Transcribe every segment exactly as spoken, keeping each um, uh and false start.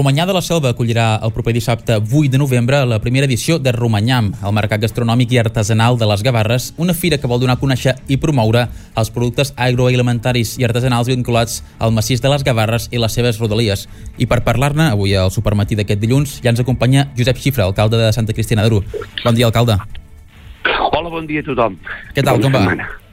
Romanyà de la Selva acollirà el proper dissabte vuit de novembre la primera edició de Romanyam, el mercat gastronòmic i artesanal de les Gavarres, una fira que vol donar a conèixer i promoure els productes agroalimentaris i artesanals vinculats al massís de les Gavarres i les seves rodalies. I per parlar-ne, avui al Supermatí d'aquest dilluns, ja ens acompanya Josep Xifra, alcalde de Santa Cristina d'Aro. Bon dia, alcalde. Hola, bon dia a tothom. Què tal, com va?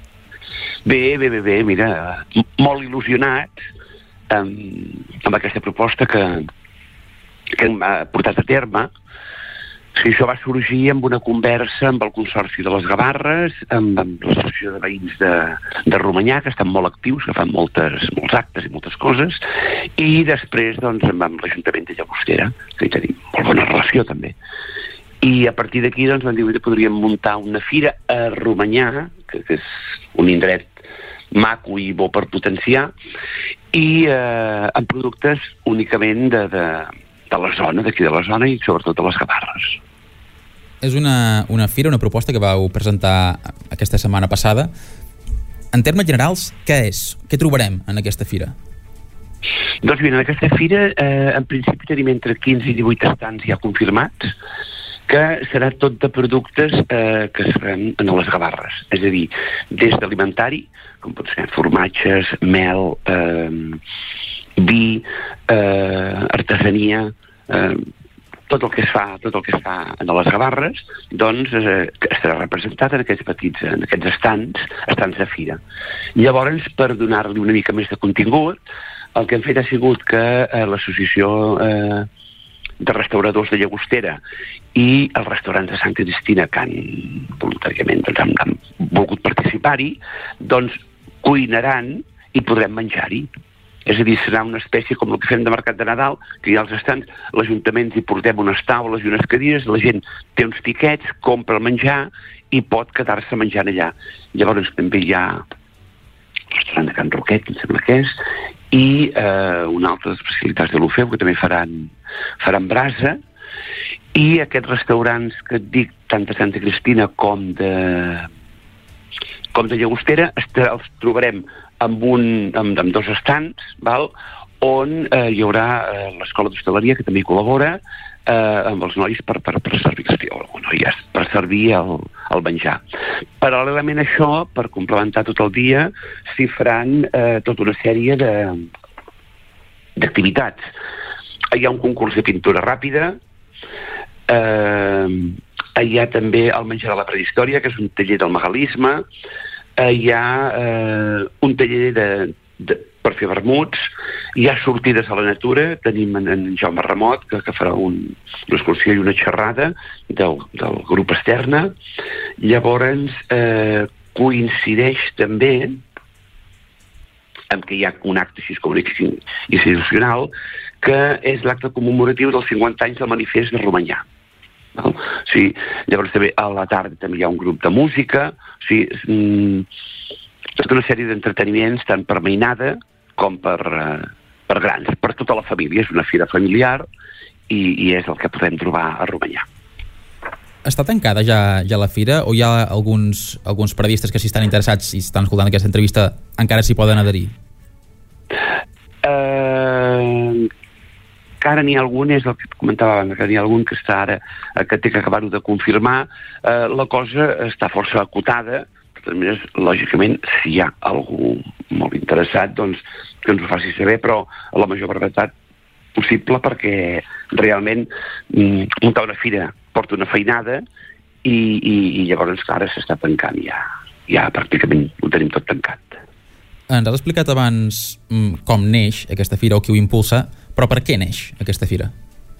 Bé, bé, bé, bé, mira, molt il·lusionat amb, amb aquesta proposta que, que hem portat a terme. O sigui, això va sorgir amb una conversa amb el Consorci de les Gavarres, amb, amb l'Associació de Veïns de, de Romanyà, que estan molt actius, que fan moltes, molts actes i moltes coses, i després doncs, amb l'Ajuntament de Llagostera, que hi tenim molt bona relació també. I a partir d'aquí doncs, vam dir que podríem muntar una fira a Romanyà, que, que és un indret maco i bo per potenciar, i eh, amb productes únicament de, de, de la zona, d'aquí de la zona, i sobretot de les Gavarres. És una, una fira, una proposta que vau presentar aquesta setmana passada. En termes generals, què és? Què trobarem en aquesta fira? Doncs bé, en aquesta fira, eh, en principi tenim entre quinze i divuit estants ja confirmats, que serà tot de productes eh, que es faran en les Gavarres. És a dir, des d'alimentari, com pot ser formatges, mel, eh, vi, eh, artesania, eh, tot el que es fa, tot el que es fa en les Gavarres, doncs eh, estarà representat en aquests petits, en aquests estants, estants de fira. Llavors, per donar-li una mica més de contingut, el que hem fet ha sigut que eh, l'associació eh, de restauradors de Llagostera i els restaurants de Santa Cristina que han voluntàriament doncs, han, han volgut participar-hi, doncs cuinaran i podrem menjar-hi. És a dir, serà una espècie com el que fem de mercat de Nadal, que hi ha els estants, l'Ajuntament hi portem unes taules i unes cadires, la gent té uns tiquets, compra el menjar i pot quedar-se menjant allà. Llavors també hi ha el restaurant de Can Roquet, em sembla que és, i eh, una altra especialitat de l'Ofeu, que també faran, faran brasa, i aquests restaurants que et dic, tant de Santa Cristina com de, com de Llagostera, els trobarem amb, un, amb, amb dos estants, val? On eh, hi haurà eh, l'escola d'hostaleria, que també hi col·labora, eh, amb els nois per, per, per servir, o noies, per servir el, el menjar. Paral·lelament a això, per complementar tot el dia, s'hi faran eh, tota una sèrie de, d'activitats. Hi ha un concurs de pintura ràpida, eh, hi ha també el menjar de la prehistòria, que és un taller del megalisme, eh, hi ha eh, un taller de, de per fer vermuts, hi ha sortides a la natura, tenim en, en Jaume Ramot, que, que farà un, una excursió i una xerrada del, del grup Externa. Llavors, eh, coincideix també amb que hi ha un acte així com institucional, que és l'acte commemoratiu dels cinquanta anys del manifest de Romanyà. No? O sigui, llavors també a la tarda també hi ha un grup de música, o sigui, mm, tota una sèrie d'entreteniments, tant per mainada com per, uh, per grans, per tota la família. És una fira familiar i, i és el que podem trobar a Romanyà. Està tancada ja, ja la fira o hi ha alguns, alguns periodistes que si estan interessats i estan escoltant aquesta entrevista encara s'hi poden adherir? Uh, encara n'hi ha algun, és el que et comentava abans, que n'hi ha algun que està ara, que té que acabar-ho de confirmar. Uh, la cosa està força acotada. Més, lògicament, si hi ha algú molt interessat, doncs que ens ho faci saber, però a la major brevetat possible, perquè realment mm, muntar una fira porta una feinada i, i, i llavors ara s'està tancant ja, ja pràcticament ho tenim tot tancat. Ens has explicat abans mm, com neix aquesta fira o qui ho impulsa, però per què neix aquesta fira?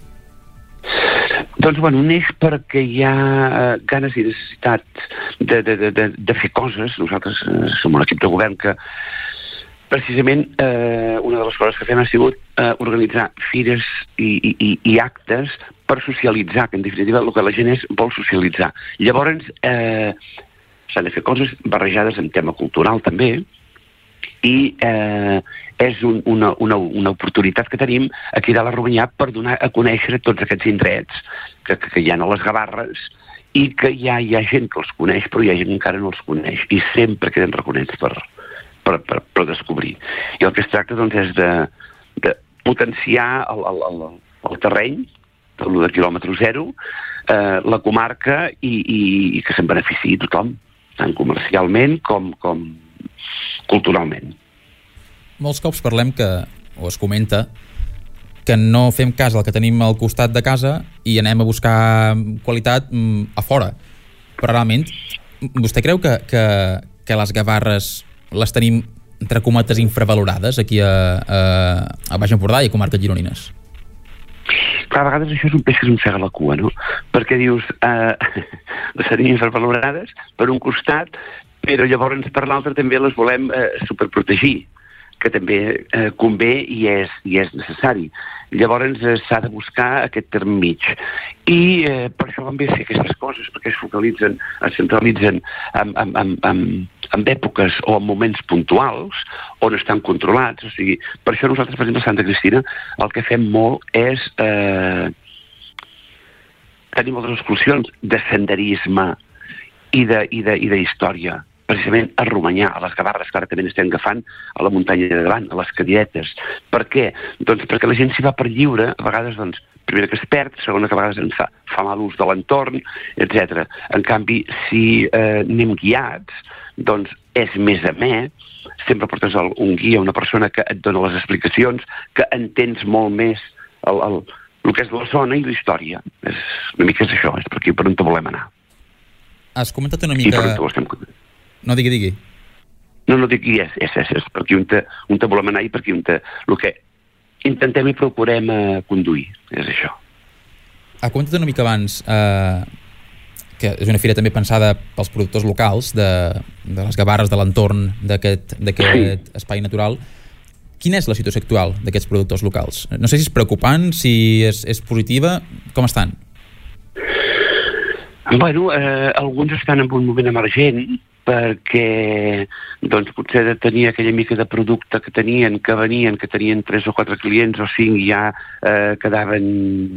Doncs, bueno, neix perquè hi ha eh, ganes i necessitat de, de, de, de, de fer coses. Nosaltres eh, som un equip de govern que, precisament, eh, una de les coses que fem ha sigut eh, organitzar fires i, i, i actes per socialitzar, que en definitiva el que la gent és vol socialitzar. Llavors, eh, s'han de fer coses barrejades en tema cultural també, i eh, és un, una, una, una oportunitat que tenim aquí a la Romanyà per donar a conèixer tots aquests indrets que, que, que hi ha a les Gavarres i que ja hi ha gent que els coneix, però hi ha gent que encara no els coneix i sempre queden reconeguts per, per, per, per descobrir. I el que es tracta doncs, és de, de potenciar el, el, el, el terreny, tot el de quilòmetre zero, eh, la comarca i, i, i que se'n beneficiï tothom, tant comercialment com, com culturalment. Molts cops parlem que, o es comenta, que no fem cas al que tenim al costat de casa i anem a buscar qualitat a fora. Però realment, vostè creu que, que, que les gavarres les tenim, entre cometes, infravalorades aquí a, a, a Baix Empordà i a comarques gironines? Clar, a vegades això és un peix que es mossega la cua, no? Perquè dius, eh, les tenim infravalorades per un costat, però llavors per l'altre també les volem eh, superprotegir, que també eh, convé i és, i és necessari. Llavors eh, s'ha de buscar aquest terme mig. I eh, per això van bé fer aquestes coses, perquè es focalitzen, es centralitzen en, en, en, en, en èpoques o en moments puntuals on estan controlats. O sigui, per això nosaltres, per exemple, a Santa Cristina, el que fem molt és eh, tenir moltes excursions de senderisme i de, i de, i de història, precisament a Romanyà, a les Gavarres, que ara també n'estem agafant, a la muntanya de davant, a les Cadiretes. Per què? Doncs perquè la gent s'hi va per lliure, a vegades, doncs, primera que es perd, segona que a vegades ens fa, fa mal ús de l'entorn, etcètera. En canvi, si eh, anem guiats, doncs és més amè, sempre portes el, un guia, una persona que et dona les explicacions, que entens molt més el, el, el que és la zona i la història. És, una mica és això, és per aquí per on volem anar. Has comentat una mica... I per on estem... No, digui, digui. No, no dic és, és, és, és per aquí on te, on te volem anar i per aquí on te... El que intentem i procurem eh, conduir, és això. Ha comentat una mica abans eh, que és una fira també pensada pels productors locals de, de les Gavarres, de l'entorn d'aquest d'aquest sí. espai natural. Quina és la situació actual d'aquests productors locals? No sé si és preocupant, si és, és positiva, com estan? Bueno, eh, alguns estan en un moment emergent, perquè doncs, potser de tenir aquella mica de producte que tenien, que venien, que tenien tres o quatre clients o cinc i ja eh, quedaven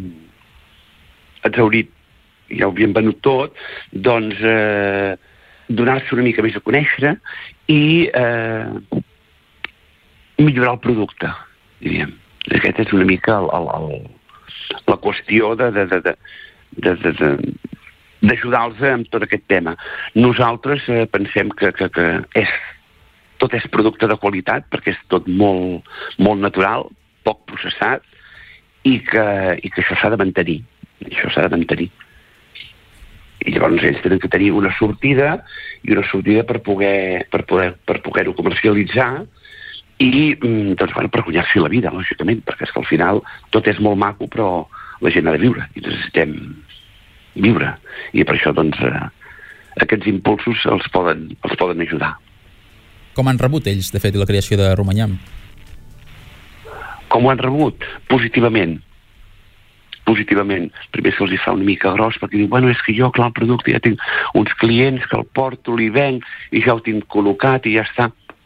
exhaurit, ja ho havien venut tot, doncs eh, donar-se una mica més a conèixer i eh, millorar el producte, diríem. Aquesta és una mica el, el, el, la qüestió de... de, de, de, de, de, de d'ajudar-los amb tot aquest tema. Nosaltres eh, pensem que, que, que és, tot és producte de qualitat, perquè és tot molt, molt natural, poc processat, i que, i que això s'ha de mantenir. Això s'ha de mantenir. I llavors ells tenen que tenir una sortida, i una sortida per poder per poder, per poder-ho comercialitzar, i doncs, bueno, per guanyar-s'hi la vida, lògicament, perquè és que al final tot és molt maco, però la gent ha de viure, i necessitem viure, i per això doncs eh, aquests impulsos els poden, els poden ajudar. Com han rebut ells, de fet, la creació de Romanyam? Com ho han rebut? Positivament. Positivament. Primer se'ls fa una mica gros, perquè diu, bueno, és que jo, clar, el producte ja tinc uns clients que el porto, li venc, i ja ho tinc col·locat i ja està.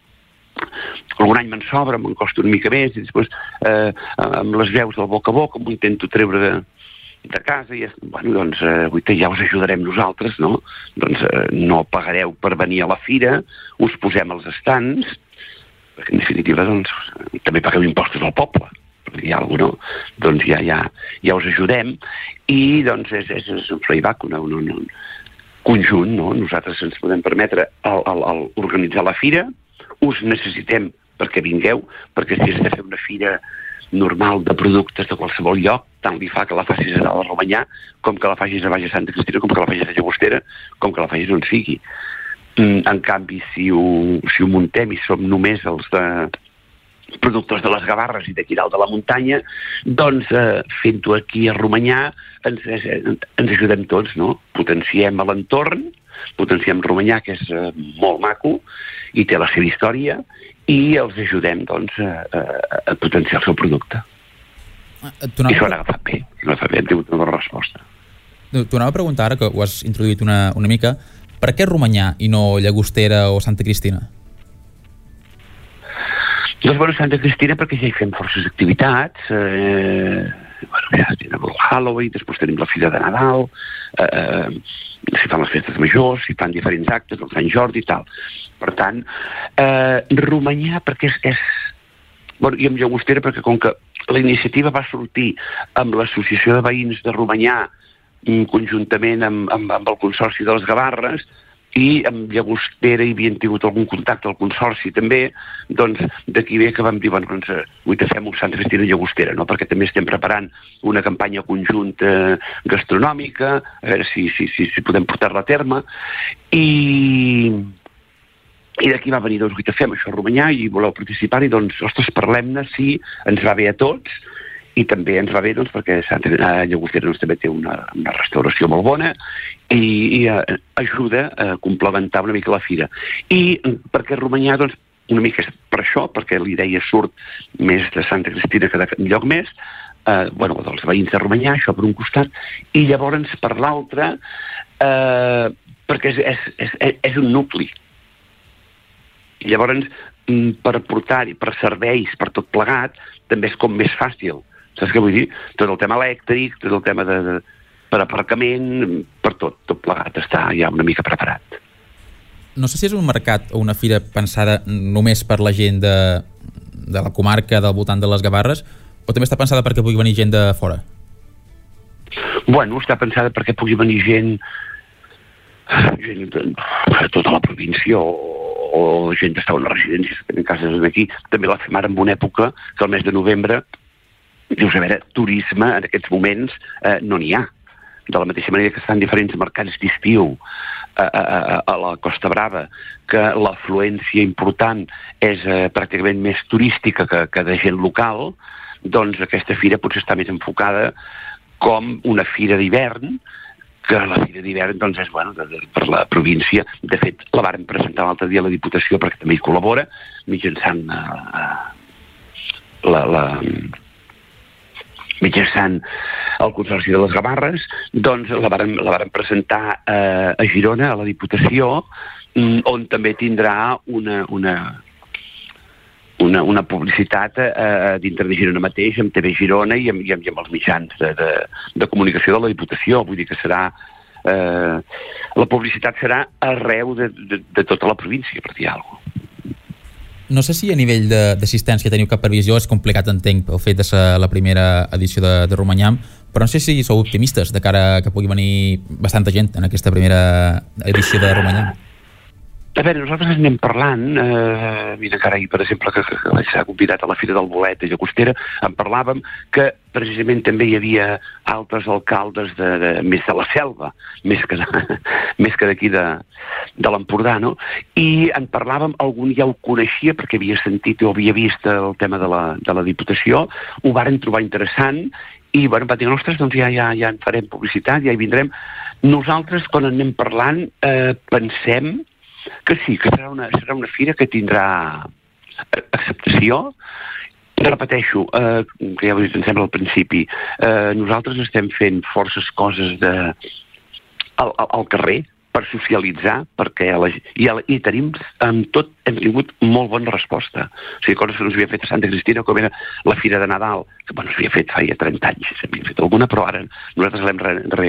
Algun any me'n sobra, me'n costa una mica més, i després eh, amb les veus del boca a boca m'ho intento treure de de casa i, bueno, doncs, eh, ja us ajudarem nosaltres, no? Doncs eh, no pagareu per venir a la fira, us posem als estants, perquè en definitiva, doncs, també pagueu impostos al poble, perquè hi ha alguna, no? Doncs ja, ja, ja us ajudem, i doncs és, és, és un playback, un, un, un conjunt, no? Nosaltres ens podem permetre el, el, el organitzar la fira, us necessitem perquè vingueu, perquè si has de fer una fira normal de productes de qualsevol lloc, tant li fa que la facis a la Romanyà, com que la facis a Baix de Santa Cristina, com que la facis a Llagostera, com que la facis on sigui. En canvi, si ho, si ho muntem i som només els de productors de les Gavarres i d'aquí dalt de la muntanya, doncs eh, fent-ho aquí a Romanyà ens, ens ajudem tots, no? Potenciem a l'entorn, potenciem Romanyà, que és eh, molt maco i té la seva història, i els ajudem, doncs, a, a, a potenciar el seu producte. I s'ho han agafat bé. I l'ha agafat bé, hem tingut una bona resposta. T'ho anava a preguntar, ara que ho has introduït una, una mica, per què Romanyà i no Llagostera o Santa Cristina? Doncs, bueno, Santa Cristina perquè ja hi fem forces activitats, eh, bueno, ja tenim el Halloween, després tenim la Fira de Nadal, eh, eh, s'hi fan les festes majors, s'hi fan diferents actes, el Sant Jordi i tal. Per tant, eh, Romanyà perquè és, és, bueno, i amb Llagostera, perquè com que la iniciativa va sortir amb l'Associació de Veïns de Romanyà, conjuntament amb, amb, amb el Consorci de les Gavarres, i amb Llagostera hi havien tingut algun contacte al Consorci també, doncs d'aquí ve que vam dir, bueno, doncs avui te fem un Santa Cristina i Llagostera, no? Perquè també estem preparant una campanya conjunta gastronòmica, a veure si, si, si, si podem portar-la a terme, i... I d'aquí va venir, doncs, avui te fem això a Romanyà i voleu participar-hi, doncs, ostres, parlem-ne, sí, ens va bé a tots, i també ens va bé, doncs, perquè Santa Llagostera doncs, també té una, una restauració molt bona i, i uh, ajuda a complementar una mica la fira. I perquè Romanyà, doncs, una mica és per això, perquè la idea surt més de Santa Cristina que de lloc més, uh, bueno, dels veïns de Romanyà, això per un costat, i llavors per l'altre, uh, perquè és, és, és, és un nucli. Llavors, per portar-hi, per serveis, per tot plegat, també és com més fàcil. Saps què vull dir? Tot el tema elèctric, tot el tema de, de per aparcament, per tot, tot plegat està ja una mica preparat. No sé si és un mercat o una fira pensada només per la gent de, de la comarca del voltant de les Gavarres, o també està pensada perquè pugui venir gent de fora? Bueno, està pensada perquè pugui venir gent, gent de, de tota la província o o gent que està a una residència, que tenen cases aquí. També la fem ara en una època que el mes de novembre, dius, a veure, turisme en aquests moments eh, no n'hi ha. De la mateixa manera que estan diferents mercats d'estiu a, a, a la Costa Brava, que l'afluència important és eh, pràcticament més turística que, que de gent local, doncs aquesta fira potser està més enfocada com una fira d'hivern, que la fira d'hivern doncs, és bueno, de, de, per la província. De fet, la varen presentar l'altre dia a la Diputació perquè també hi col·labora, mitjançant uh, la, la, mitjançant el Consorci de les Gavarres, doncs la varen, la varen presentar uh, a Girona, a la Diputació, um, on també tindrà una... una Una, una publicitat eh, dintre de Girona mateix, amb T V Girona i amb, i amb, i amb els mitjans de, de, de comunicació de la Diputació. Vull dir que serà... Eh, la publicitat serà arreu de, de, de tota la província, per dir alguna cosa. No sé si a nivell d'assistència teniu cap previsió, és complicat, entenc, el fet de ser la primera edició de, de Romanyam, però no sé si sou optimistes de cara que pugui venir bastanta gent en aquesta primera edició de Romanyam. A veure, nosaltres anem parlant, eh, mira que ara ahir, per exemple, que, que, que vaig ser convidat a la Fira del Bolet a Llagostera, en parlàvem que precisament també hi havia altres alcaldes de, de, més de la selva, més que, de, més que d'aquí de, de l'Empordà, no? I en parlàvem, algun ja ho coneixia perquè havia sentit o havia vist el tema de la, de la Diputació, ho varen trobar interessant i bueno, va dir, ostres, doncs ja, ja, ja en farem publicitat, ja hi vindrem. Nosaltres, quan anem parlant, eh, pensem que sí, que serà una, serà una fira que tindrà acceptació. Repeteixo, eh, que ja ho em sembla al principi, eh, nosaltres estem fent forces coses de, al, al carrer per socialitzar, perquè la, i, i tenim, amb tot, hem tingut molt bona resposta. O sigui, coses que no s'havia fet a Santa Cristina, com era la Fira de Nadal, que bueno, s'havia fet feia trenta anys, s'havia fet alguna, però ara nosaltres l'hem re, re,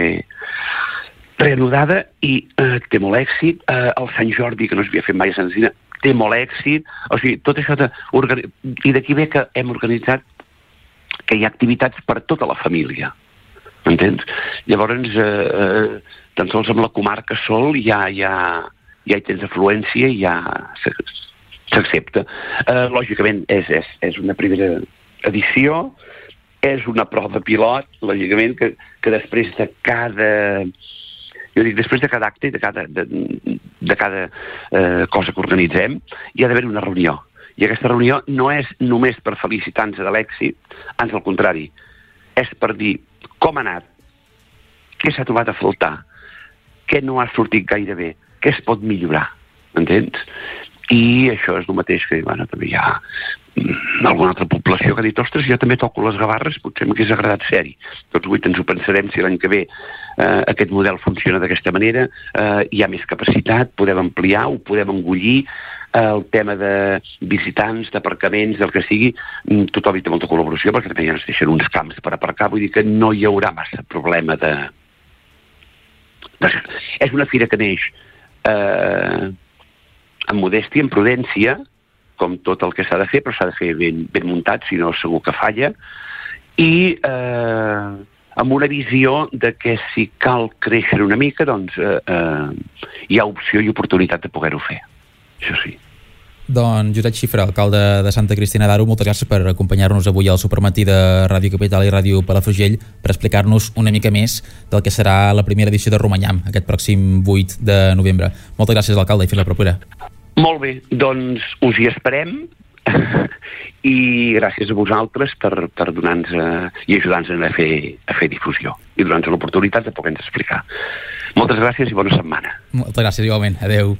reanudada i eh, té molt èxit. Eh, el Sant Jordi, que no s'havia fet mai a Santa Cristina, té molt èxit. O sigui, tot això de... I d'aquí ve que hem organitzat que hi ha activitats per tota la família. Entens? Llavors, eh, eh, tan sols amb la comarca sol ja, ja, ja hi tens afluència i ja s'accepta. Eh, lògicament, és, és, és una primera edició, és una prova pilot, lògicament, que, que després de cada... Jo dic, després de cada acte i de cada, de, de cada eh, cosa que organitzem, hi ha d'haver una reunió. I aquesta reunió no és només per felicitar-nos de l'èxit, ans al contrari, és per dir com ha anat, què s'ha trobat a faltar, què no ha sortit gaire bé, què es pot millorar, entens? I això és el mateix que, bueno, també hi ha alguna altra població que ha dit, ostres, jo també toco les Gavarres, potser m'hagués agradat ser-hi. Tots vuit ens ho pensarem si l'any que ve eh, aquest model funciona d'aquesta manera, eh, hi ha més capacitat, podem ampliar, ho podem engollir, eh, el tema de visitants, d'aparcaments, del que sigui, tothom hi té molta col·laboració, perquè també ja ens deixen uns camps per aparcar, vull dir que no hi haurà massa problema de... de... És una fira que neix eh, amb modèstia, amb prudència, com tot el que s'ha de fer, però s'ha de fer ben, ben muntat, si no segur que falla, i eh, amb una visió de que si cal créixer una mica, doncs eh, eh, hi ha opció i oportunitat de poder-ho fer. Això sí. Doncs Josep Xifra, alcalde de Santa Cristina d'Aro, moltes gràcies per acompanyar-nos avui al Supermatí de Ràdio Capital i Ràdio Palafrugell per explicar-nos una mica més del que serà la primera edició de Romanyam, aquest pròxim vuit de novembre. Moltes gràcies, alcalde, i fins la propera. Molt bé, doncs us hi esperem i gràcies a vosaltres per, per donar-nos eh, i ajudar-nos a fer, a fer difusió i donar-nos l'oportunitat de poder-nos explicar. Moltes gràcies i bona setmana. Moltes gràcies, igualment. Adeu.